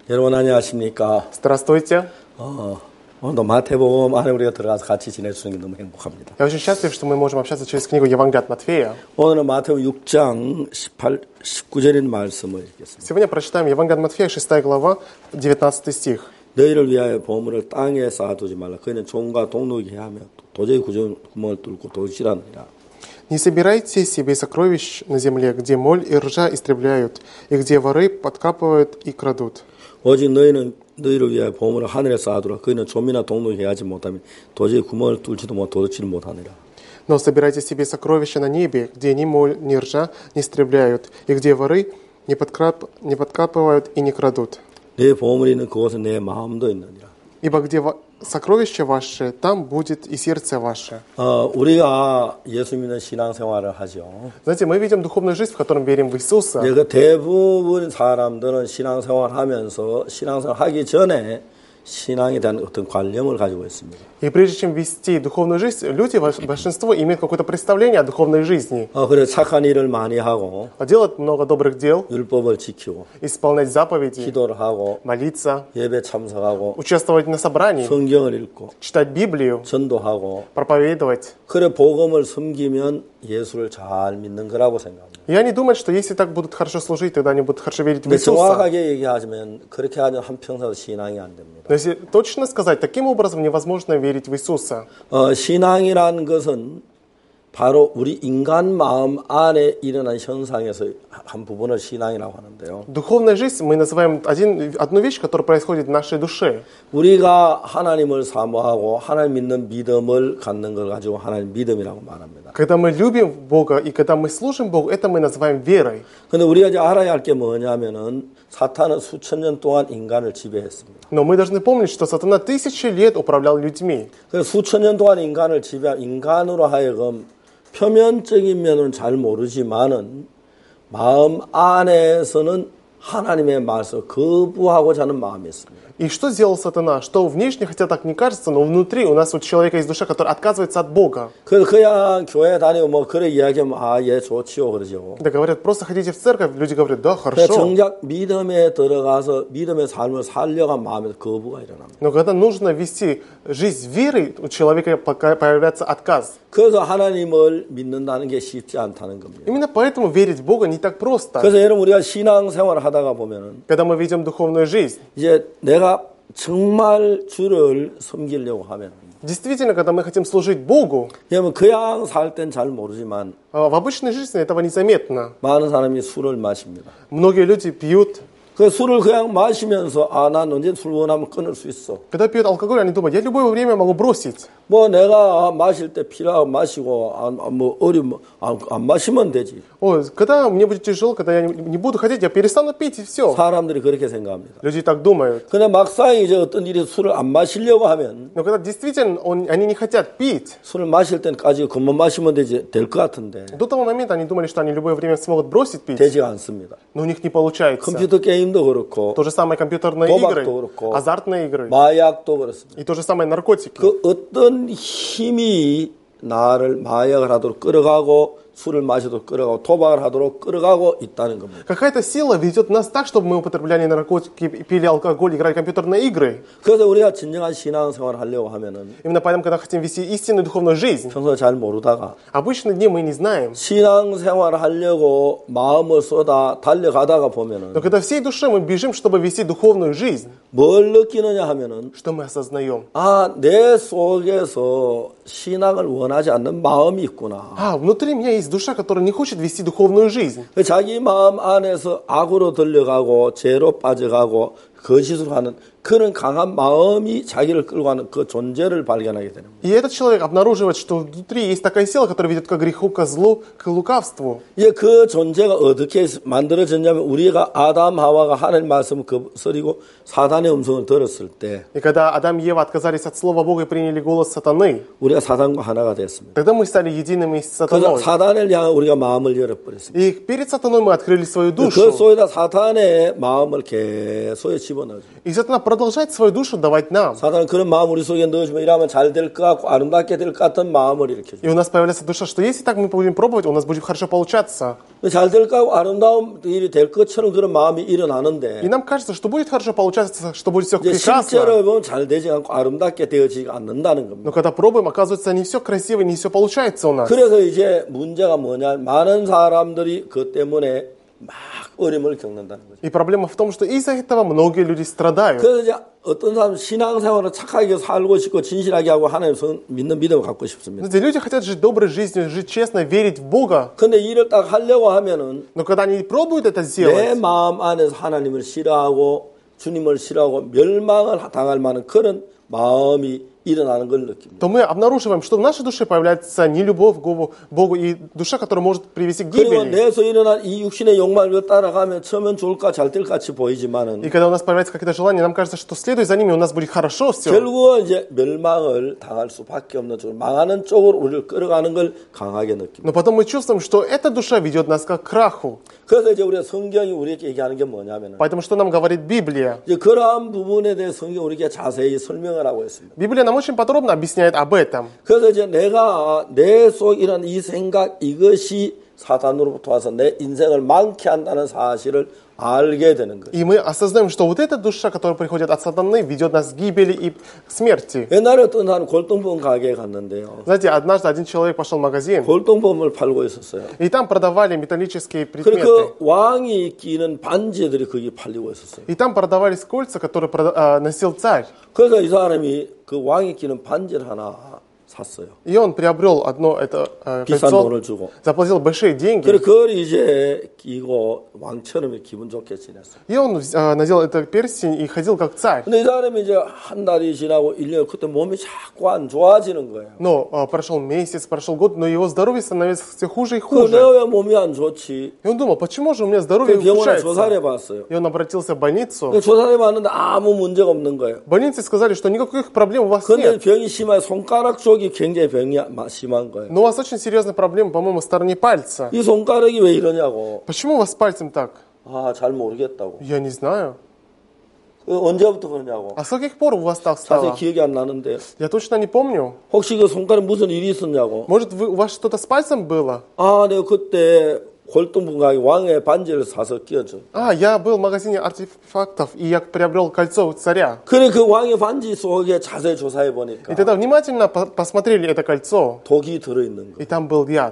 여러분 안녕하십니까? Здравствуйте. 오늘도 마태복음 안에 우리가 들어가서 같이 지낼 수 있는 게 너무 행복합니다. Я очень счастлив, что мы можем общаться через книгу Евангелия от Матфея. 오늘은 마태복음 6장 19절인 말씀을 읽겠습니다. Сегодня прочитаем Евангелие от Матфея, 6 глава, 19 стих. 너희를 위하여 보물을 땅에 쌓아두지 말라. 그는 종과 동록이 하며 도저히 구멍을 뚫고 도시라느니라. Не собирайте себе сокровищ на земле, где моль и ржа истребляют, и где воры подкапывают и крадут. 오직 너희를 위하여 보물을 하늘에 쌓아두라. 그는 좀이나 동록이 하지 못하면 도저히 구멍을 뚫지도 도둑질을 못하느라. Но собирайте себе сокровища на небе, где ни моль, ни ржа не истребляют, и где воры не подкапывают и не крадут. 내 보물이 있는 그곳에 내 마음도 있느니라. Ибо где сокровища ваши, там будет и сердце ваше. 우리가 예수 믿는 신앙생활을 하죠. Знаете, мы видим духовную жизнь, в которой верим в Иисуса. 그 대부분 사람들은 신앙생활하면서 신앙생활 하기 전에 신앙에 대한 어떤 관념을 가지고 있습니다. И прежде чем вести духовную жизнь, люди, большинство, имеют какое-то представление о духовной жизни. 그래 착한 일을 많이 하고, Делать много добрых дел, 율법을 지키고, исполнять заповеди, 기도를 하고, молиться, 예배 참석하고, участвовать на собрании, 성경을 읽고, читать Библию, 전도하고, проповедовать. 그래 복음을 섬기면 예수를 잘 믿는 거라고 생각합니다. И они думают, что если так будут хорошо служить, тогда они будут хорошо верить в 근데 Иисуса. 정확하게 얘기하자면 그렇게 하면 한평생 신앙이 안 됩니다. Но если точно сказать, таким образом невозможно верить в Иисуса. 신앙이라는 것은 바로 우리 인간 마음 안에 일어난 현상에서 한 부분을 신앙이라고 하는데요. Духовная жизнь мы называем одну вещь, которая происходит в нашей душе. 우리가 하나님을 사모하고 하나님 믿는 믿음을 갖는 걸 가지고 하나님 믿음이라고 말합니다. Когда мы любим Бога и когда мы служим Богу, это мы называем верой. 근데 우리가 이제 알아야 할 게 뭐냐면은 사탄은 수천 년 동안 인간을 지배했습니다. Но мы должны помнить, что сатана 1000 лет управлял людьми. 그래서 수천 년 동안 인간을 지배한 인간으로 하여금 표면적인 면은 잘 모르지만은 마음 안에서는 하나님의 말씀 거부하고자 하는 마음이 있습니다. И что сделал сатана? Что внешне, хотя так не кажется, но внутри у нас у человека есть душа, которая отказывается от Бога. 그냥 교회 다니고 뭐 그래 이야기하면 얘 좋지요 그러죠. Да говорят, просто ходите в церковь, люди говорят, да, хорошо. 정작 믿음에 들어가서 믿음의 삶을 살려간 마음에서 거부가 일어납니다. Но когда нужно вести жизнь верой, у человека появляется отказ. 그래서 하나님을 믿는다는 게 쉽지 않다는 겁니다. Именно поэтому верить в Бога не так просто. 그래서 여러분 우리가 신앙생활을 하다가 보면은 Когда мы ведем духовную жизнь, 이제 내가 정말 주를 섬기려고 하면 действительно, когда мы хотим служить Богу, 여러분 그냥 살 땐 잘 모르지만 в обычной жизни этого незаметно. 많은 사람이 술을 마십니다. Многие люди пьют. 그 술을 그냥 마시면서 난 언제 술 원하면 끊을 수 있어. Когда пьют алкоголь, они думают, я любое время могу бросить. 뭐 내가 마실 때 필요하고 마시고 안 마시면 되지. Когда мне будет тяжело, когда я не буду хотеть, я перестану пить и все. 사람들이 그렇게 생각합니다. Люди так думают. 근데 막상 이제 어떤 일이 술을 안 마시려고 하면 Но когда действительно они не хотят пить, 술을 마실 때까지 그만 마시면 될 것 같은데 до того момента они думали, что они любое время смогут бросить пить, 되지가 않습니다. но у них не получается. 컴퓨터 게임도 그렇고 То же самое компьютерные игры, азартные игры. 마약도 그렇습니다. И то же самое наркотики. 그 어떤 힘이 나를 마약을 하도록 끌어가고 술을 마시도록 끌어가고 도박을 하도록 끌어가고 있다는 겁니다. Какая-то сила ведет нас так, чтобы мы употребляли наркотики, пили алкоголь, играли в компьютерные игры. 그래서 우리가 진정한 신앙생활을 하려고 하면은 Именно поэтому, когда хотим вести истинную духовную жизнь, 평소에 잘 모르다가 обычно дни мы не знаем. 신앙생활을 하려고 마음을 쏟아 달려가다가 보면은 Но когда всей душой мы бежим, чтобы вести духовную жизнь, 뭘 느끼느냐 하면은 что мы осознаем? 내 속에서 신앙을 원하지 않는 마음이 있구나. Внутри меня есть душа, которая не хочет вести духовную жизнь. 자기 마음 안에서 악으로 들려가고 죄로 빠져가고 거짓으로 하는 그런 강한 마음이 자기를 끌고 가는 그 존재를 발견하게 되는 거예요. И этот человек обнаруживает, что внутри есть такая сила, которая ведет к греху, ко злу, к лукавству. 이제 그 존재가 어떻게 만들어졌냐면 우리가 아담 하와가 하나님 말씀을 거스리고 사단의 음성을 들었을 때 И когда Адам и Ева отказались от слова Бога и приняли голос сатаны, 우리가 사단과 하나가 됐습니다. тогда мы стали едиными с 그래서 сатаной. 사단을 향해 우리가 마음을 열어버렸습니다. И перед сатаной мы открыли свою 그 душу. 속에다 사탄의 마음을 계속 집어넣어줍니다. И сатана продолжает свою душу давать нам. 사단은 그런 마음 우리 속에 넣어주면 이러면 잘 될 것 같고 아름답게 될 것 같은 마음을 일으켜줍니다. И у нас появляется душа, что если так мы будем пробовать, у нас будет хорошо получаться. 잘 될 것 같고 아름다운 일이 될 것처럼 그런 마음이 일어나는데 И нам кажется, что будет хорошо получаться, что будет все 이제 прекрасно. 실제로 보면 잘 되지 않고 아름답게 되어지지 않는다는 겁니다. Но когда пробуем, оказывается, не все красиво, не все получается у нас. 그래서 이제 문제가 뭐냐? 많은 사람들이 그 때문에 막 어려움을 겪는다는 거죠. И проблема в том, что из-за этого многие люди страдают. 그래서 이제 어떤 사람은 신앙생활을 착하게 살고 싶고 진실하게 하고 하나님 믿는 믿음을 갖고 싶습니다. Знаете, люди хотят жить доброй жизнью, жить честно, верить в Бога. 근데 일을 딱 하려고 하면은 Но когда они пробуют это 내 сделать, 마음 안에서 하나님을 싫어하고 주님을 싫어하고 멸망을 당할 만한 그런 마음이 일어나는 걸 느낍니다. то мы обнаруживаем, что в нашей душе появляется нелюбовь к Богу и душа, которая может привести к 그리고 гибели. 내에서 일어난 이 육신의 욕망을 따라가면 처음엔 좋을까 잘 될 같이 보이지만은 И когда у нас появляется какие-то желания, нам кажется, что следуя за ними, у нас будет хорошо все. 결국은 이제 멸망을 당할 수밖에 없는 쪽으로 망하는 쪽으로 우리를 끌어가는 걸 강하게 느낍니다. Но потом мы чувствуем, что эта душа ведет нас к краху. 그래서 이제 우리가 성경이 우리에게 얘기하는 게 뭐냐면은 Поэтому что нам говорит Библия? 이제 그러한 부분에 대해 성경 우리에게 자세히 설명을 하고 있습니다. Библия нам очень подробно объясняет об этом. 그래서 이제 내가 내 속에 이런 이 생각 이것이 사단으로부터 와서 내 인생을 망케 한다는 사실을 알게 되는 거예요. И мы осознаем, что вот эта душа, которая приходит от сатаны, ведет нас к гибели и к смерти. 옛날에 어떤 사람 골동품 가게에 갔는데요. Знаете, однажды один человек пошел в магазин, 골동품을 팔고 있었어요. и там продавали металлические 그리고 предметы. 그 왕이 끼는 반지들이 거기 팔리고 있었어요. И там продавались кольца, которые носил царь. 그래서 이 사람이 그 왕이 끼는 반지를 하나 샀어요. И он приобрел одно это 비싼 кольцо, 돈을 주고. заплатил большие деньги. 그래 그걸 이제 끼고 왕처럼 기분 좋게 지냈어요. И он надел этот перстень и ходил как царь. 근데 이 사람이 이제 한 달이 지나고 1년 그때 몸이 자꾸 안 좋아지는 거예요. Но прошел месяц, прошел год, но его здоровье становится все хуже и 그 хуже. 내가 왜 몸이 안 좋지? И он думал, почему же у меня здоровье 그 병원에 ухудшается? 조사를 해봤어요. И он обратился в больницу. 조사를 해봤는데 아무 문제가 없는 거예요. В больнице сказали, что никаких проблем у вас 근데 нет. 병이 심해 손가락 쪽이 굉장히 병이 심한 거예요. Но у вас очень серьезная проблема, по-моему, в стороне пальца. 이 손가락이 왜 이러냐고. Почему у вас с пальцем так? 아, 잘 모르겠다고. Я не знаю. 언제부터 그러냐고. А с каких пор у вас так 자세히 стало? 기억이 안 나는데. Я точно не помню. 혹시 그 손가락에 무슨 일이 있었냐고. Может, у вас что-то с пальцем было? 아, 내가 그때 골동품 가게 왕의 반지를 사서 끼워줘. Я был в магазине артефактов, и я приобрел кольцо у царя. 그래 그 왕의 반지 속에 자세히 조사해 И 보니까 тогда внимательно посмотрели это кольцо, 독이 들어있는 거. и там был яд.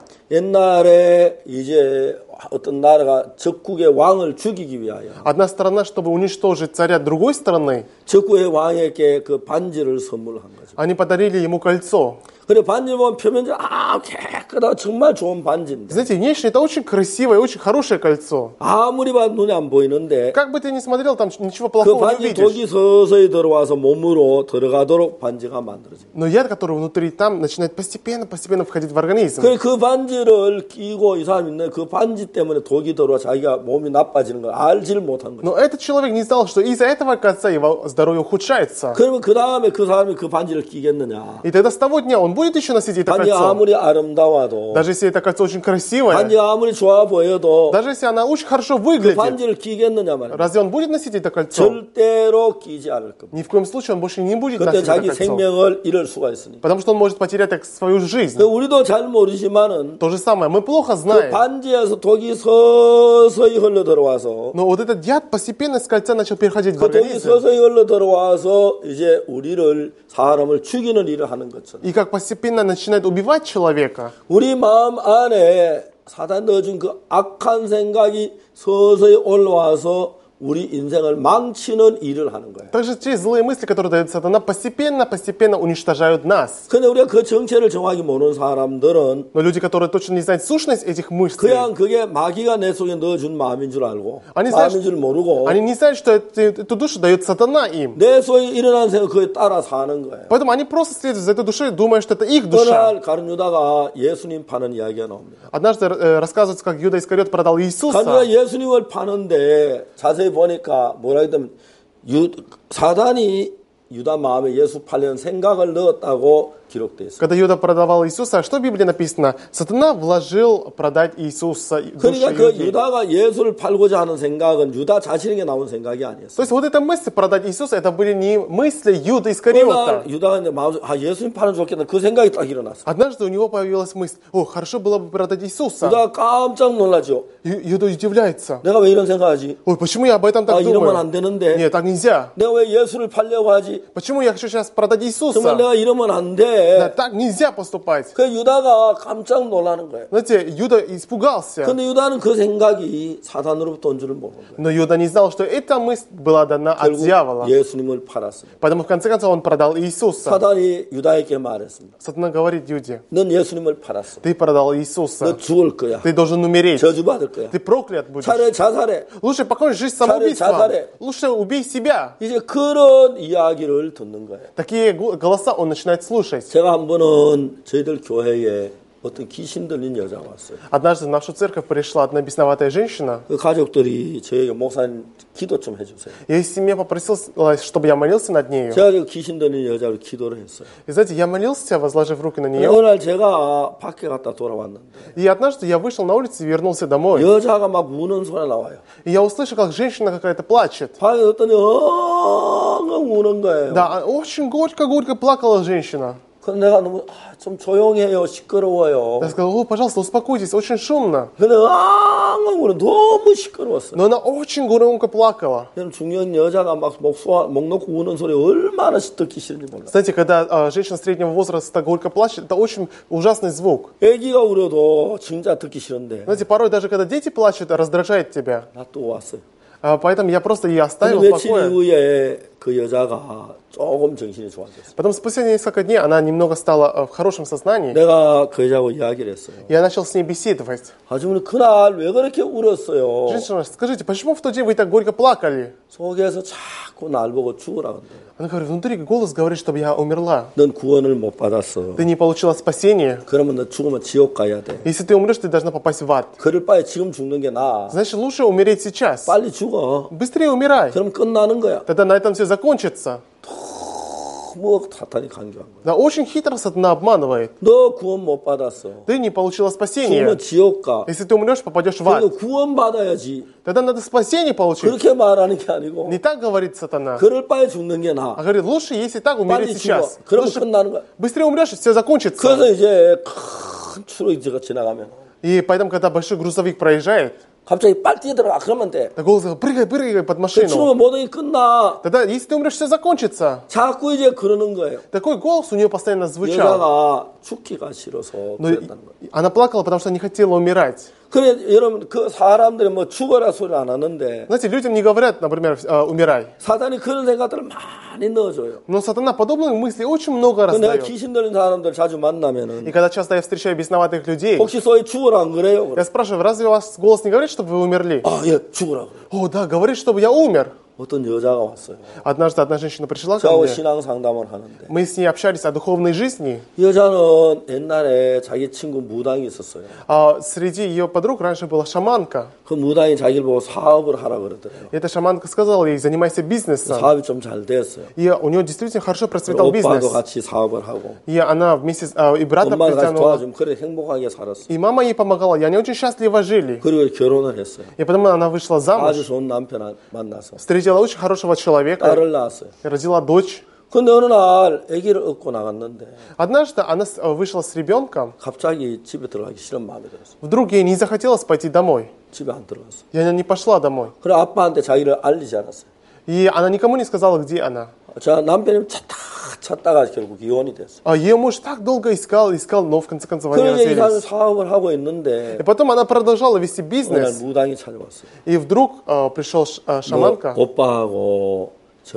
옛날에 이제 어떤 나라가 적국의 왕을 죽이기 위하여 Одна страна, чтобы уничтожить царя другой страны, 적국의 왕에게 그 반지를 선물한 거죠. они подарили ему кольцо. 그래 반지 보면 표면적으로 깨끗하고 정말 좋은 반지인데 Знаете, внешне это очень красивое, очень хорошее кольцо. 아무리 봐도 눈에 안 보이는데 Как бы ты ни смотрел, там ничего 그 плохого не 반지 увидишь. 독이 서서히 들어와서 몸으로 들어가도록 반지가 만들어집니다. Но яд, который внутри там, начинает постепенно входить в организм. 그래 그 반지를 끼고 이 사람이 있는데 그 반지 때문에 독이 들어와 자기가 몸이 나빠지는 걸 알지를 못한 거죠. Но этот человек не знал, что из-за этого кольца его здоровье ухудшается. 그러면 그 다음에 그 사람이 그 반지를 끼겠느냐? И тогда с того дня он будет еще носить это 반지 кольцо. 아무리 아름다워도 Даже если это кольцо очень красивое, 반지 아무리 좋아 보여도 даже если она очень хорошо 그 выглядит, 반지를 끼겠느냐 말이야. разве он будет носить это кольцо? 절대로 끼지 않을 겁니다. Ни в коем случае он больше не будет 그때 носить это 자기 кольцо. 생명을 잃을 수가 있으니까. Потому что он может потерять так свою жизнь. 우리도 잘 모르지만은 То же самое, мы плохо 그 знаем. 반지에서 독이 서서히 흘러 들어와서 Но вот этот яд постепенно с кольца начал переходить в 그 독이 организм. 서서히 흘러 들어와서 이제 우리를 사람을 죽이는 일을 하는 것처럼 И как постепенно начинает убивать человека. 우리 마음 안에 사단 넣어준 그 악한 생각이 서서히 올라와서 우리 인생을 망치는 일을 하는 거예요. Также те злые мысли, которые дает сатана, постепенно уничтожают нас. 근데 우리가 그 정체를 정확히 모르는 사람들은 Но люди, которые точно не знают сущность этих мыслей, 그냥 그게 마귀가 내 속에 넣어준 마음인 줄 알고 아니, 마음인 줄 모르고 они не знают, что эту душу дает сатана им. 내 속에 일어난 생각 그에 따라 사는 거예요. Поэтому они просто следуют за этой душой, думая, что это их 어느 душа. 날 가룟 유다가 예수님 파는 이야기가 나옵니다. Однажды рассказывается, как Иуда Искариот продал 가룟 Иисуса. 유다가 예수님을 파는데 자세히 보니까 뭐라 했냐면 사단이 유다 마음에 예수 팔려는 생각을 넣었다고 기록되어 있습니다. Когда Иуда продавал Иисуса, что в Библии написано? Сатана вложил продать Иисуса, душу 그러니까 그 Иудеи. 유다가 예수를 팔고자 하는 생각은 유다 자신에게 나온 생각이 То 아니었어요. есть вот эта мысль продать Иисуса, это были не мысли Иуды 그러나 Искариота. 유다가 이제 마음속에 예수님 팔면 좋겠다 그 생각이 딱 일어났어요. Однажды у него появилась мысль, хорошо было бы продать Иисуса. 유다가 깜짝 놀라죠. Иуда удивляется. 내가 왜 이런 생각하지? Почему я об этом так 이러면 думаю? 안 되는데. Нет, так нельзя. 내가 왜 예수를 팔려고 하지? Почему я хочу сейчас продать 정말 Иисуса? 내가 이러면 안 Да, 돼. так нельзя поступать. 그 유다가 깜짝 놀라는 거예요. Знаете, Иуда испугался. 근데 유다는 그 생각이 사단으로부터 온 줄을 모르는 거예요. Но Иуда не знал, что эта мысль была дана от 결국 дьявола. 예수님을 팔았습니다. Поэтому в конце концов он продал Иисуса. 사단이 유다에게 말했습니다. Сатана говорит Иуде, 넌 예수님을 팔았어. ты продал 너 Иисуса. 죽을 거야. Ты должен умереть. 저주받을 거야. Ты проклят будешь. 차라리 자살해. Лучше покончи жизнь 자살해. самоубийством. Лучше убей себя. 이제 그런 이야기를 듣는 거예요. Такие голоса он начинает слушать. 제가 한 번은 저희들 교회에 어떤 귀신 들린 여자가 왔어요. Однажды в нашу церковь пришла одна бесноватая женщина. 그 가족들이 저에게 목사님 기도 좀 해주세요. Я из семьи попросил, чтобы я молился над нею. 제가 그 귀신 들린 여자를 기도를 했어요. И знаете, я молился, возложив руки на нее. 어느 날 제가 밖에 갔다 돌아왔는데 И однажды я вышел на улицу и вернулся домой. 여자가 막 우는 소리 나와요. И я услышал, как женщина какая-то плачет. 방에 갔더니 엉엉 우는 거예요. Да, очень горько-горько плакала женщина. 그래서 내가 너무 좀 조용해요. 시끄러워요. Я сказал, пожалуйста, успокойтесь, очень шумно. 근데 엉엉 우는 너무 시끄러웠어요. Но она очень громко плакала. 저는 중년 여자가 막 목 놓고 우는 소리 얼마나 듣기 싫은지 몰라요. Знаете, когда женщина среднего возраста так горько плачет, это очень ужасный звук. 애기가 울어도 진짜 듣기 싫은데 Знаете, порой даже когда дети плачут, раздражает тебя. 나 또 왔어요. Поэтому я просто ее 근데 оставил в 며칠 покое. 이후에 그 여자가 조금 정신이 좋아졌어요. Потом спустя несколько дней она немного стала в хорошем сознании. 내가 그 여자하고 이야기를 했어요. Я начал с ней беседовать. 아주머니 그날 왜 그렇게 울었어요? Женщина, скажите, почему в тот день вы так горько плакали? 속에서 자꾸 날 보고 죽으라 그런대요. Она говорит, внутри голос говорит, чтобы я умерла. 넌 구원을 못 받았어. Ты не получила спасения. 그러면 너 죽으면 지옥 가야 돼. Если ты умрешь, ты должна попасть в ад. 그럴 바에 지금 죽는 게 나아. Значит, лучше умереть сейчас. 빨리 죽어. Быстрее умирай. 그럼 끝나는 거야. Тогда на этом все закончится. 뭐 사탄이 간교한 거야. Да, очень хитро Сатана обманывает. 너 구원 못 받았어. Ты не получила спасения. 죽으면 지옥 가. Если ты умрешь, попадешь в ад. 그래도 구원 받아야지. Тогда надо спасение получить. 그렇게 말하는 게 아니고 Не так говорит Сатана. 그럴 바에 죽는 게 나아. А говорит, лучше, если так, 빨리 умереть 죽어. сейчас. 그러면 Лучше 끝나는 거야. быстрее умрешь, и все закончится. 그래서 이제 큰 트럭이 지나가면 И поэтому, когда большой грузовик проезжает, 갑자기 빨리 뛰어들어가. 그러면 돼. голос говорит, прыгай, прыгай под машину. 죽으면 모든 게 끝나. Тогда, если ты умрешь, все закончится. 자꾸 이제 그러는 거예요. Такой голос у нее постоянно звучал. 여자가 죽기가 싫어서 Но 그랬다는 거예요. она плакала, потому что не хотела умирать. 그래 여러분 그 사람들이 뭐 죽어라 소리 안 하는데 Знаете, людям не говорят, например, умирай. 사단이 그런 생각들을 많이 넣어줘요. Но Сатана подобных мыслей очень много 그 내가 раздает. 귀신 들린 사람들 자주 만나면은 И когда часто я встречаю бесноватых людей, 혹시 소위 죽어라 안 그래요? я спрашиваю, разве у вас голос не говорит, чтобы вы умерли? 아, 예, 죽어라 그래요. О, да, говорит, чтобы я умер. 어떤 여자가 왔어요. Однажды одна женщина пришла ко 저하고 мне. 신앙 상담을 하는데 Мы с ней общались о духовной жизни. 여자는 옛날에 자기 친구 무당이 있었어요. Среди ее подруг раньше была шаманка. 그 무당이 자기를 보고 사업을 하라 그러더래요. И эта шаманка сказала ей, занимайся бизнесом. 사업이 좀 잘 됐어요. И у нее действительно хорошо процветал 오빠도 бизнес. 같이 사업을 하고 И она вместе и брата 엄마를 같이 притянула. 도와주면 그래 행복하게 살았어요. И мама ей помогала. И они очень счастливо жили. 그리고 결혼을 했어요. И потом она вышла замуж, 아주 좋은 남편 만나서 встретила очень хорошего человека, 딸을 낳았어요. и родила дочь. 근데 어느 날 아기를 얻고 на갔는데 Однажды она вышла с ребенком. 갑자기 집에 들어가기 싫은 마음이 들었어요. Вдруг ей не захотелось пойти домой. 집에 안 들어갔어요. И она не пошла домой. 그래 아빠한테 자기를 알리지 않았어요. И она никому не сказала, где она. 자 남편이 찾다가 결국 이혼이 됐어요. Ее муж так долго искал, но в конце концов они 그러니까 이 사람이 развелись. 사업을 하고 있는데 И потом она продолжала вести 어느 날 бизнес. 무당이 찾아왔어요. И вдруг пришел 너 шаманка. 오빠하고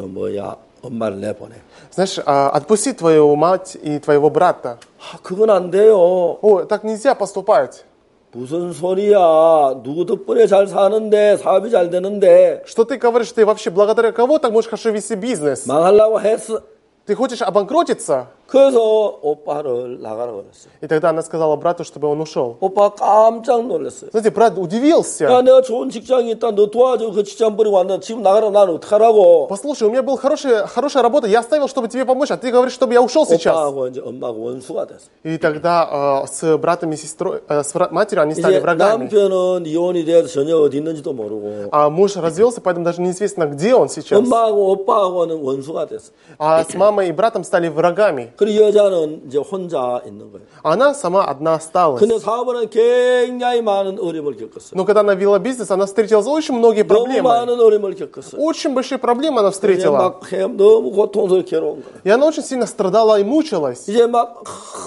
엄마를 내보내. Знаешь, отпусти твою мать и твоего брата. 아, 그건 안 돼요. О, так нельзя поступать. 무슨 소리야. 누구 덕분에 잘 사는데 사업이 잘 되는데 Что ты говоришь, ты вообще благодаря кого так можешь хорошо вести бизнес? 망하려고 했어. Ты хочешь обанкротиться? 그래서 오빠를 나가라고 그랬어요. И тогда она сказала брату, чтобы он ушел. 오빠 깜짝 놀랐어요. Знаете, брат удивился. 야, 내가 좋은 직장이 있다. 너 도와줘. 그 직장 버리고 왔는데 지금 나가라고 나는 어떡하라고. Послушай, у меня была хорошая работа, я оставил, чтобы тебе помочь, а ты говоришь, чтобы я ушел сейчас. 오빠하고 이제 엄마하고 원수가 됐어. И тогда с братом и сестрой, с матерью они стали 이제 врагами. 남편은 이혼이 돼서 전혀 어디 있는지도 모르고 А муж развелся, поэтому даже неизвестно, где он сейчас. 엄마하고 오빠하고는 원수가 됐어. А с мамой и братом стали врагами. 그리고 여자는 이제 혼자 있는 거예요. Она сама одна осталась. 근데 사업은 굉장히 많은 어려움을 겪었어요. Но когда она вела бизнес, она встретила очень многие 너무 проблемы. 많은 어려움을 겪었어요. Очень большие проблемы она 이제 встретила. 막 너무 고통스럽게 괴로운 거예요. И она очень сильно страдала и мучилась. 이제 막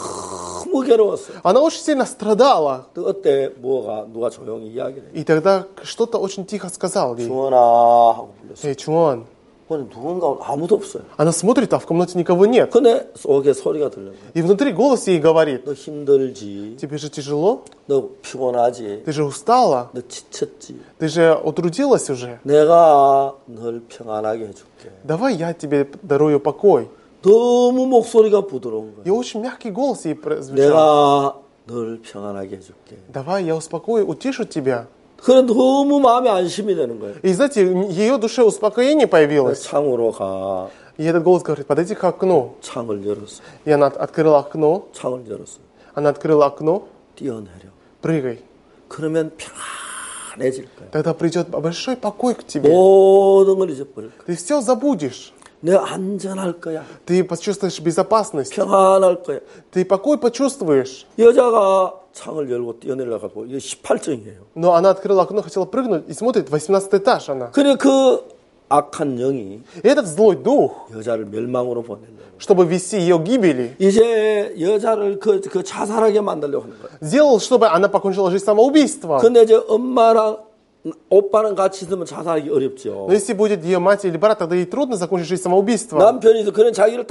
너무 괴로웠어요. Она очень сильно страдала. 그때 누가 조용히 이야기를 해요. И тогда что-то очень тихо сказал ей. 중원아 하고 불렀어요. Эй, Чуан. 근데 누군가 아무도 없어요. Она смотрит, а в комнате никого нет. 근데 속에 소리가 들려요. И внутри голос ей говорит: 너 힘들지? тебе же тяжело? 너 피곤하지? Ты же устала? 너 지쳤지? Ты же утрудилась уже? 내가 널 평안하게 해줄게. Давай я тебе дарую покой. 너무 목소리가 부드러운 И 거예요. очень мягкий голос ей звучал. 내가 널 평안하게 해줄게. Давай я успокою, утешу тебя. 그래 너무 마음에 안심이 되는 거예요. И знаете, ее душе успокоение появилось. 창으로 가. И этот голос говорит: подойди к окну. 창을 열었어. И она открыла окно. 창을 열었어. Она открыла окно. 뛰어내려. Прыгай. 그러면 평안해질 거야. Тогда придет большой покой к тебе. 모든 걸 잊어버릴 거야. Ты все забудешь. 내가 안전할 거야. Ты почувствуешь безопасность. 평안할 거야. Ты покой почувствуешь. 여자가 창을 열고 뛰어내려가고 이게 18층이에요. Но она открыла окно, хотела прыгнуть и смотрит, 18 этаж она. 그래 그 악한 영이 И этот злой дух, 여자를 멸망으로 보내려고. чтобы вести ее к гибели, 이제 여자를 그 자살하게 만들려고 하는 거예요. сделал, чтобы она покончила жизнь самоубийством. 근데 이제 엄마랑 오빠랑 같이 있으면 자살하기 어렵죠. Но если будет ее мать или брат, тогда ей трудно закончить жизнь самоубийством. 남편이 그런 자기를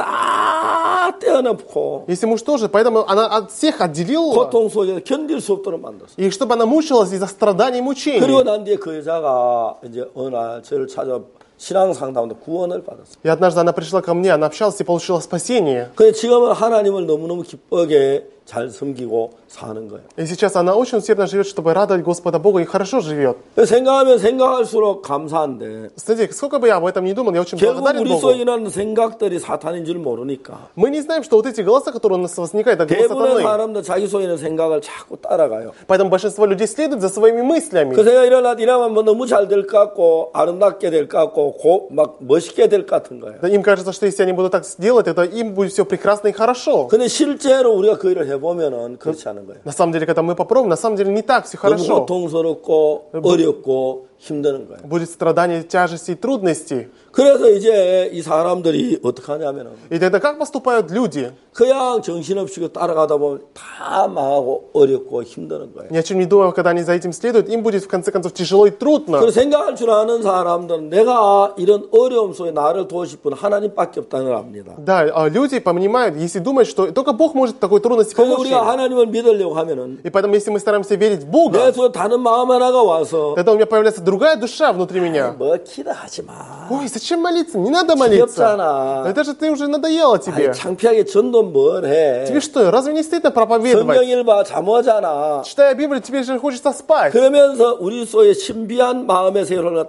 다 떼어놓고 Если муж тоже, поэтому она от всех отделила, 고통 속에서 견딜 수 없도록 만들었어요. и чтобы она мучилась из-за страданий и мучений. 그리고 난 뒤에 그 여자가 이제 어느 날 저를 찾아 신앙 상담도 구원을 받았어요. И однажды она пришла ко мне, она общалась и получила спасение. 근데 지금은 하나님을 너무너무 기쁘게 잘 섬기고 사는 거예요. И сейчас она очень усердно живет, чтобы радовать Господа Бога, и хорошо живет. 생각하면 생각할수록 감사한데 Знаете, сколько бы я об этом не думал, я очень 결국 благодарен 우리 Богу. 속에 있는 생각들이 사탄인 줄 모르니까 Мы не знаем, что вот эти голоса, которые у нас возникают, это голос 대부분의 сатаны. 사람들 자기 속에 있는 생각을 자꾸 따라가요. Поэтому большинство людей следует за своими мыслями. 그 생각 일어나면 뭐 너무 잘 될 것 같고 아름답게 될 것 같고 막 멋있게 될 것 같은 거예요. Да, им кажется, что если они будут так делать, это им будет все прекрасно и хорошо. 근데 실제로 우리가 그 일을 해보면은 그렇지 않은 거예요. На самом деле, когда мы попробуем, на самом деле не так все 너무 хорошо. 고통스럽고 어렵고 힘드는 거예요. Будет страдание, тяжести и трудности. 그래서 이제 이 사람들이 어떻게 하냐면은 И тогда как поступают люди? 그냥 정신없이 따라가다 보면 다 망하고 어렵고 힘드는 거예요. Ни о чем не думая, когда они за этим следуют, им будет в конце концов тяжело и трудно. 그래서 생각할 줄 아는 사람들은 내가 이런 어려움 속에 나를 도우실 분 하나님밖에 없다는 걸 압니다. Да, люди понимают, если думают, что только Бог может в такой трудности 그래서 помочь 우리가 им. 하나님을 믿으려고 하면은 И поэтому, если мы стараемся верить в 내 Бога, 속에 다른 마음 하나가 와서 тогда у меня появляется другая душа внутри меня. 뭐 기도하지 마. Ой, зачем молиться? Не надо молиться. 귀엽잖아. Это же ты уже надоело тебе. 아니, 창피하게 전도 뭘 해. Тебе что, разве не стыдно 성경 проповедовать? 읽봐 잠오잖아. Читая Библию, тебе же хочется спать. 그러면서 우리 속에 신비한 마음의 세계를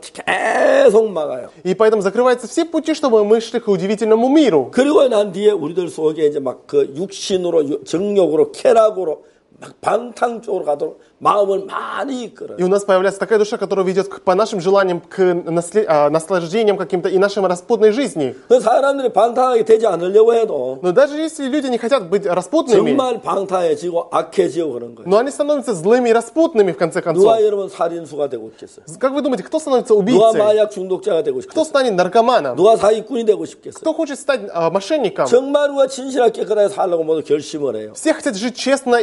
계속 막아요. И поэтому закрываются все пути, чтобы мы шли к удивительному миру. 그리고 난 뒤에 우리들 속에 이제 막 그 육신으로 정욕으로 쾌락으로 막 방탕 쪽으로 가도록 마음을 많이 이끌어요. И у нас появляется такая душа, которая ведет по нашим желаниям, к наслаждениям каким-то и нашей распутной жизни. 그 사람들이 방탕하게 되지 않으려고 해도 Но даже если люди не хотят быть распутными, 정말 방탕해지고 악해지고 그런 거예요. но они становятся злыми и распутными в конце концов. 누가 여러분 살인수가 되고 있겠어요? Как вы думаете, кто становится 누가 убийцей? 마약 중독자가 되고 Кто 싶겠어요? станет наркоманом? 누가 사기꾼이 되고 싶겠어요? Кто хочет стать мошенником? 정말 우리가 진실하게 깨끗하게 살려고 모두 결심을 해요. Все хотят жить честно и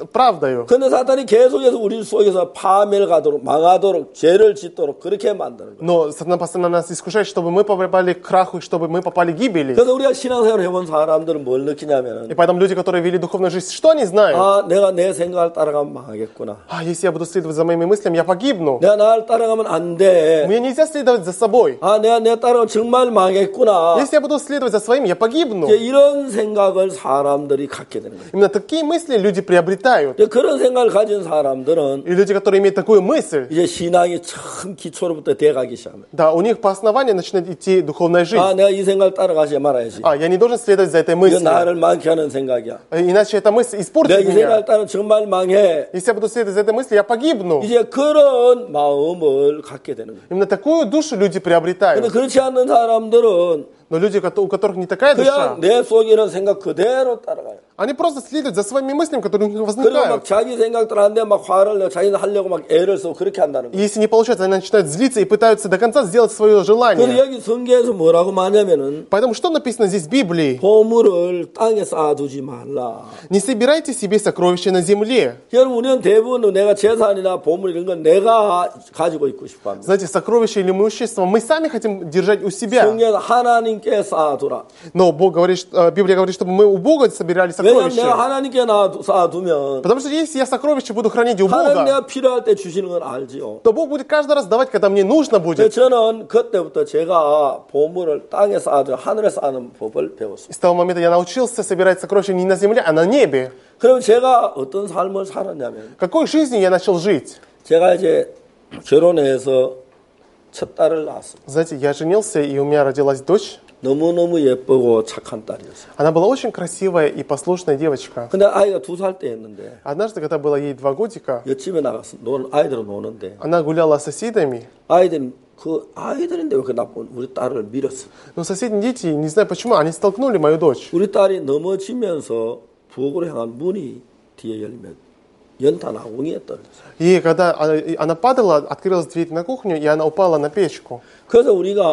правдою. 근데 사탄이 계속해서 우리 속에서 파멸 가도록, 망하도록, 죄를 짓도록 그렇게 만드는 거예요. Но Сатана постоянно нас искушает, чтобы мы попали к краху, чтобы мы попали к гибели. 그래서 우리가 신앙생활을 해본 사람들은 뭘 И 느끼냐면은, поэтому люди, которые вели духовную жизнь, что они знают? 아, 내가 내 생각을 따라가면 망하겠구나. Если я буду следовать за моими мыслями, я погибну. 내가 나를 따라가면 안 돼. Мне нельзя следовать за собой. 아, 내가 내 따라가면 정말 망하겠구나. Если я буду следовать за своим, я погибну. 이제 이런 생각을 사람들이 갖게 되는 거예요. Именно такие мысли люди приобретают. 이제 그런 생각을 가진 사람들은 И люди, которые имеют такую мысль, 이제 신앙이 처음 기초로부터 돼가기 시작합니다. да, у них по основанию начинает идти духовная жизнь. 아, 내가 이 생각을 따라가지 말아야지. Я не должен следовать за этой 이거 мыслью. 나를 망케 하는 생각이야. Иначе эта мысль 내가 испортит 이 생각을 меня. 따르면 정말 망해. Если я буду следовать за этой мыслью, я погибну. 이제 그런 마음을 갖게 되는 거예요. Именно такую душу люди 근데 приобретают. 그렇지 않는 사람들은 Но люди, у которых не такая душа, 그냥 내 속에 있는 생각 그대로 따라가요. они просто следуют за своими мыслями, которые у них 그리고 막 возникают. 자기 생각들 하는데 막 화를 내고 자기는 하려고 막 애를 쓰고 그렇게 한다는 И 거예요. если не получается, они начинают злиться и пытаются до конца сделать свое 그래서 желание. 여기 성경에서 뭐라고 말하냐면은 Поэтому что написано здесь в Библии? 보물을 땅에 쌓아두지 말라. Не собирайте себе сокровища на земле. 여러분 우리는 대부분 내가 재산이나 보물 이런 건 내가 가지고 있고 싶어합니다. Знаете, сокровища или имущество мы сами хотим держать у себя. 성경에서 하나님께 쌓아두라. Но Бог говорит, Библия говорит, чтобы мы у Бога собирали 왜냐하면 내가 сокровища. 하나님께 쌓아두면 Потому что если я сокровища буду хранить у 하나님 Бога, 내가 필요할 때 주시는 건 알지요. то Бог будет каждый раз давать, когда мне нужно 그래서 будет. 저는 그때부터 제가 보물을 땅에 쌓아두고 하늘에 쌓는 법을 배웠습니다. С того момента я научился собирать сокровища не на земле, а на небе. 그럼 제가 어떤 삶을 살았냐면 Какой жизнью я начал жить? 제가 이제 결혼해서 첫 딸을 낳았어요. Знаете, я женился, и у меня родилась дочь. 너무너무 예쁘고 착한 딸이었어요. Она была очень красивая и послушная девочка. 근데 아이가 2살 때였는데 Однажды, когда было ей 2 годика, 옆집에 나가서 아이들은 노는데 она гуляла с соседями. 아이들인데 왜 그 나쁜 우리 딸을 밀었어. Но соседние дети, не знаю почему, они столкнули мою дочь. 우리 딸이 넘어지면서 부엌으로 향한 문이 뒤에 열리면 연탄 아궁이에 떨어졌어요. И когда она падала, открылась дверь на кухню, и она упала на печку. 그래서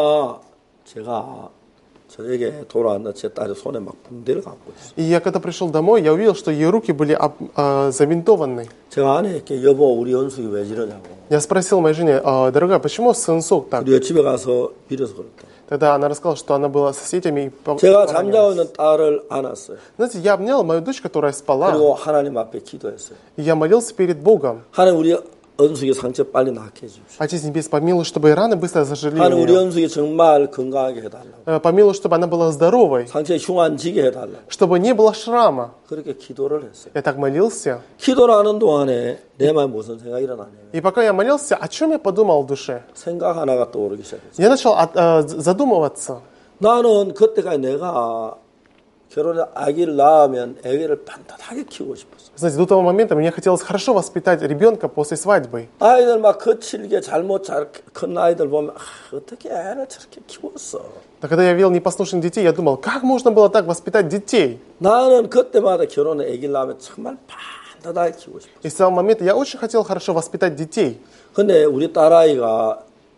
제가 저에게 돌아왔는데 제 딸의 손에 막 붕대를 갖고 있어요. И я когда пришел домой, я увидел, что ее руки были забинтованы. 제가 아내에게 여보 우리 연숙이 왜 저러냐고. Я спросил моей жене, дорогая, почему сынок так? 우리 집에 가서 빌어서 그랬다. Тогда она рассказала, что она была с соседями. 제가 잠자고 있는 딸을 안았어요. Знаете, я обнял мою дочь, которая спала, 그리고 하나님 앞에 기도했어요. и я молился перед Богом. 하나님 우리 은숙이 상처 빨리 낫게 해주십시오. Отец Небес, помилуй, чтобы раны быстро зажили у 하나님 우리 нее. 은숙이 정말 건강하게 해달라고. Помилуй, чтобы она была здоровой, 상처에 흉안지게 해달라고. чтобы не было шрама. 그렇게 기도를 했어요. Я так молился. 기도를 하는 동안에 내 마음에 무슨 생각이 일어나냐면 И пока я молился, о чем я подумал в душе? 생각 하나가 떠오르기 시작했어요. Я начал задумываться. 나는 그때까지 내가 결혼해 아기를 낳으면 아기를 반듯하게 키우고 싶었어. Знаете, до того момента мне хотелось хорошо воспитать ребенка после свадьбы. 아이들 막 거칠게 잘못 큰 아이들 보면 어떻게 애를 저렇게 키웠어. Но когда я видел непослушных детей, я думал, как можно было так воспитать детей? 나는 그때마다 결혼해 아기를 낳으면 정말 반듯하게 키우고 싶어. И с того момента я очень хотел хорошо воспитать детей. 근데 우리 딸아이가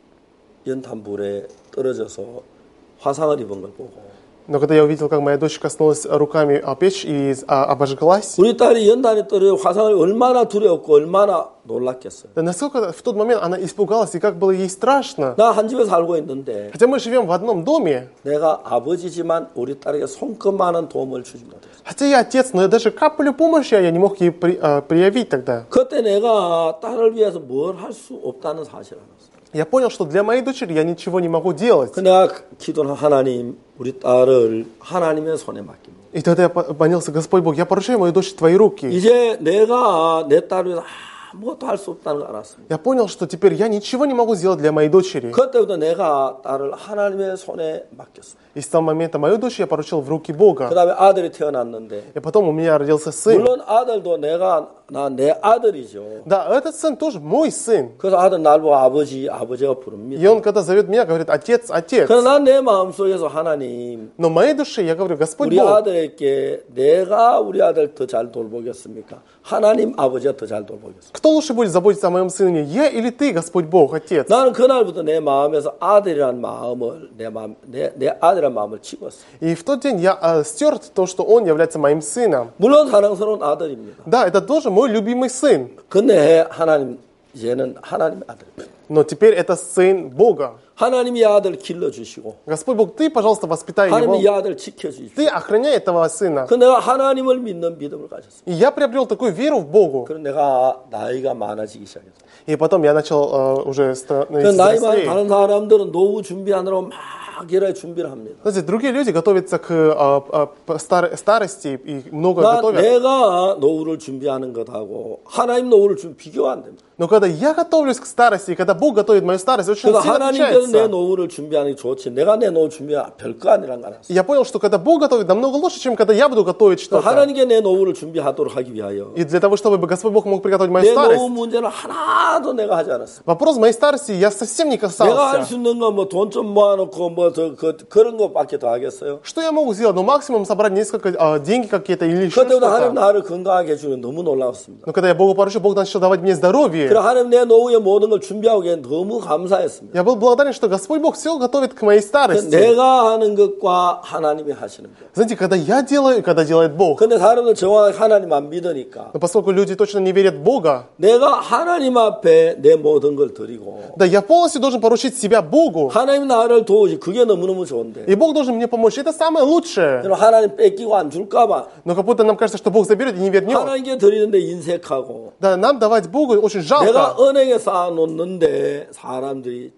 연탄불에 떨어져서 화상을 입은 걸 보고 Но когда я увидел, как моя дочь коснулась руками печь и обожглась, 우리 딸이 연탄에 떨어져 화상을 얼마나 두려웠고 얼마나 놀랐겠어요. насколько в тот момент она испугалась и как было ей страшно. 나 한 집에 살고 있는데 Хотя мы живем в одном доме, 내가 아버지지만 우리 딸에게 손끝만한 도움을 주지 못했어요. хотя я отец, но я даже каплю помощи я не мог ей проявить тогда. 그때 내가 딸을 위해서 뭘 할 수 없다는 사실을 알았어요. Я понял, что для моей дочери я ничего не могу делать. 내가 기도는 하나님, 우리 딸을 하나님의 손에 맡깁니다. И тогда я молился, Господь Бог, я поручаю мою дочь в Твои руки. 이제 내가 내 딸을 위해서 아무것도 할 수 없다는 걸 알았습니다. Я понял, что теперь я ничего не могу сделать для моей дочери. 그때부터 내가 딸을 하나님의 손에 맡겼어요. И с того момента мою дочь я поручил в руки Бога. 그 다음에 아들이 태어났는데 И потом у меня родился сын. 물론 아들도 내 아들이죠. Да, этот сын тоже мой сын. 그래서 아들 날 보고 아버지가 부릅니다. И он, когда зовет меня, говорит, отец, отец. 그러나 난 내 마음속에서 하나님, Но в моей душе я говорю, Господь 우리 Бог, 아들에게 내가 우리 아들 더 잘 돌보겠습니까? 하나님 아버지가 더 잘 돌보겠습니까? кто лучше будет заботиться о моем сыне, я или ты, Господь Бог, Отец? 나는 그날부터 내 마음에서 아들이란 마음을 내 아들이란 마음을 지웠어. И в тот день я стер то, что он является моим сыном. 물론 사랑스러운 아들입니다. Да, это тоже мой любимый сын, 근데 하나님 이제는 하나님의 아들입니다. но теперь это сын Бога. 하나님이 이 아들 길러주시고 Господь Бог, ты, пожалуйста, воспитай 하나님이 이 его. 아들 지켜주십시오. Ты охраняй этого сына. 그 내가 하나님을 믿는 믿음을 가졌어. И я приобрел такую веру в Богу. 그럼 내가 나이가 많아지기 시작했어. И потом я начал уже 그 становиться 나이 많은 взрослее. 다른 사람들은 노후 준비하느라고 막 이래 준비를 합니다. Знаете, другие люди готовятся к старости и много 나 готовят. 내가 노후를 준비하는 것하고 하나님 노후를 비교가 안 됩니다. Но когда я готовлюсь к старости, и когда Бог готовит мою старость, очень 그러니까 сильно 하나님께서 내 отличается. 노후를 준비하는 게 좋지. 내가 내 노후 준비하는 별거 아니란 걸 알았어. И я понял, что когда Бог готовит, намного лучше, чем когда я буду готовить что-то. 하나님께 내 노후를 준비하도록 하기 위하여 И для того, чтобы Господь Бог мог приготовить мою 내 노후 старость, 문제는 하나도 내가 하지 않았어. вопрос моей старости я совсем не 내가 할 касался. 수 있는 건 뭐 돈 좀 모아놓고 뭐 그런 것밖에 더 하겠어요. Что я могу сделать? Ну, максимум собрать несколько деньги какие-то или еще 그때부터 하나님 что-то. 나를 건강하게 해주는 너무 놀라웠습니다. Но когда я Богу поручил, Бог начал давать мне здоровье. 그래 하나님 내 노후의 모든 걸 준비하고 계신 너무 감사했습니다. Я был благодарен, что Господь Бог все готовит к моей старости. 내가 하는 것과 하나님이 하시는 것. Знаете, когда я делаю, и когда делает Бог. 근데 사람들 정확하게 하나님 안 믿으니까 Но поскольку люди точно не верят в Бога, 내가 하나님 앞에 내 모든 걸 드리고 да, я полностью должен поручить себя Богу. 하나님 나를 도우시 그게 너무너무 좋은데 И Бог должен мне помочь. Это самое лучшее. 하나님 뺏기고 안 줄까봐 Но как будто нам кажется, что Бог заберет и не вернет. 하나님께 드리는데 인색하고 Да, нам давать Богу очень 내가 жалко. 은행에 쌓아놓는데 사람들이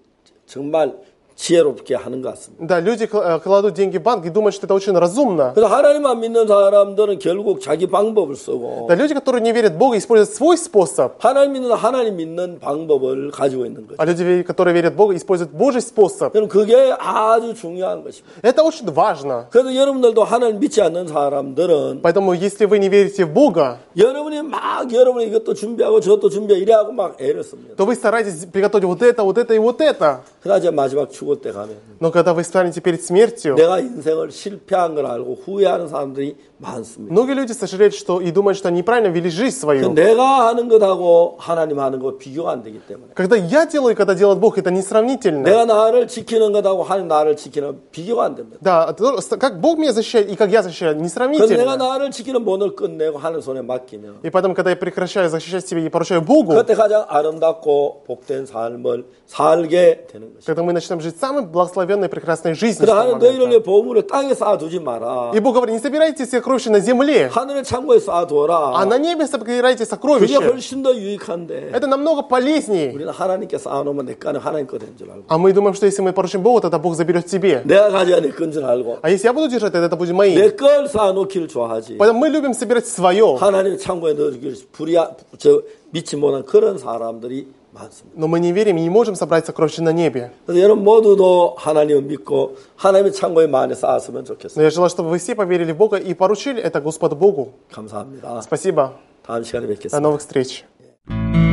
정말 지혜롭게 하는 것 같습니다. Да, люди кладут деньги в банк и думают, что это очень разумно. 그래서 하나님 안 믿는 사람들은 결국 자기 방법을 쓰고 Да, люди, которые не верят в Бога, используют свой способ. 하나님 믿는 방법을 가지고 있는 거죠. А люди, которые верят в Бога, используют Божий способ. 그럼 그게 아주 중요한 것입니다. Это очень важно. 그래서 여러분들도 하나님 믿지 않는 사람들은 Поэтому, если вы не верите в Бога, 여러분이 이것도 준비하고 저것도 준비하고 이래하고 막 애를 씁니다. то вы стараетесь приготовить вот это и вот это. 그러나 마지막 죽을 때 가면 Но когда вы станете перед смертью, 내가 인생을 실패한 걸 알고 후회하는 사람들이 많습니다. многие люди сожалеют, что и думают, что они неправильно вели жизнь свою. 내가 하는 것하고 하나님 하는 것 비교가 안 되기 때문에 Когда я делаю и когда делает Бог, это несравнительно. 내가 나를 지키는 것하고 하나님 나를 지키는 것 비교가 안 됩니다. Да, как Бог меня защищает и как я защищаю, 그래서 내가 несравнительно. 나를 지키는 모든 걸 끝내고 하나님 손에 맡기면 И поэтому, когда я прекращаю защищать себя и поручаю Богу, 그때 가장 아름답고 복된 삶을 살게 되는 것입니다. когда мы начнем жить самой благословенной, прекрасной жизнью. 그래서 하나님 너희를 내 보물을 땅에 쌓아두지 ма라. И Бог говорит, не собирайте сокровища на земле, 하늘의 창고에 쌓아두어라. а на небе собирайте 그게 сокровища. 훨씬 더 유익한데 Это намного полезнее. 우리는 하나님께 쌓아놓으면 내 거는 하나님 거 된 줄 알고 А мы думаем, что если мы поручим Богу, тогда Бог заберет себе. 내가 가져야 내 건 줄 알고 А если я буду держать, тогда это будет моим. 내 걸 쌓아놓기를 좋아하지. Поэтому мы любим собирать свое. 하나님의 창고에 넣어주기를 믿지 못한 그런 사람들이 많습니다. Но мы не верим и не можем собрать сокровища на небе. 그래서 여러분 모두도 하나님을 믿고 하나님의 창고에 많이 쌓았으면 좋겠습니다. Но я желаю, чтобы вы все поверили в Бога и поручили это Господу Богу. 감사합니다. Спасибо. 다음 시간에 До 뵙겠습니다. новых встреч.